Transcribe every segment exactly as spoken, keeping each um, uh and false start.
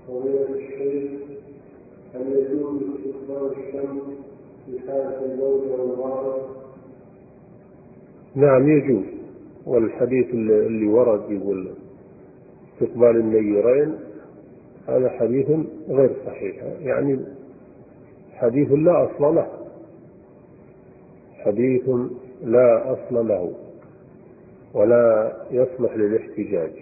فضيلة الشيخ، هل يجوز استقبال الشمس في حالة البول والغائط؟ نعم يجوز، والحديث اللي ورد يقول استقبال النيرين هذا حديث غير صحيح، يعني حديث لا أصل له، حديث لا أصل له ولا يصلح للاحتجاج.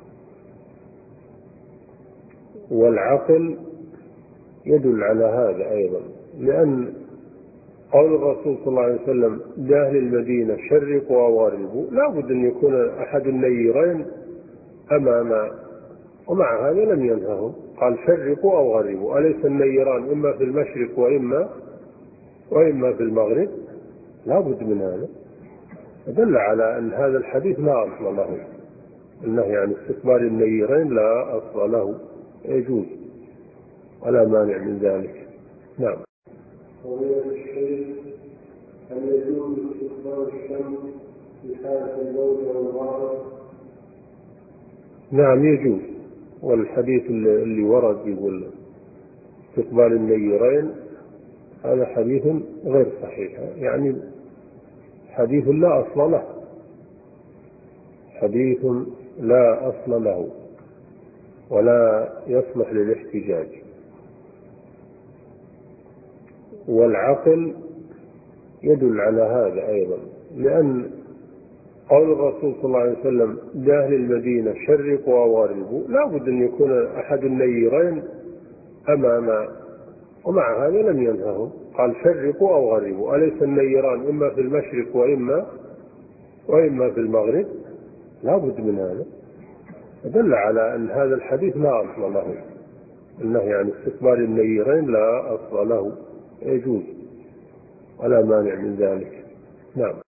والعقل يدل على هذا أيضا، لأن قول الرسول صلى الله عليه وسلم لأهل المدينة شرقوا وغربوا لا بد أن يكون أحد النيرين أمام، ومع هذا لم ينههم، قال شرقوا أو غربوا، أليس النيران إما في المشرق وإما وإما في المغرب؟ لا بد من هذا، دل على أن هذا الحديث لا أصل له، النهي عن استقبال النيرين لا أصل له، يجوز ولا مانع من ذلك. نعم. فضيلة الشيخ، هل يجوز استقبال الشمس في حالة البول والغائط؟ نعم يجوز، والحديث اللي ورد يقول استقبال النيرين هذا حديث غير صحيح، يعني حديث لا أصل له، حديث لا أصل له ولا يصلح للاحتجاج. والعقل يدل على هذا أيضا، لأن قول الرسول صلى الله عليه وسلم لأهل المدينة شرقوا وغربوا لا بد أن يكون أحد النيرين أمام، ومع هذا لم ينههم، قال شرقوا أو غربوا، أليس النيران إما في المشرق وإما وإما في المغرب؟ لا بد من هذا، دل على أن هذا الحديث لا أصل له، النهي عن استقبال النيرين لا أصل له، يجوز ولا مانع من ذلك. نعم.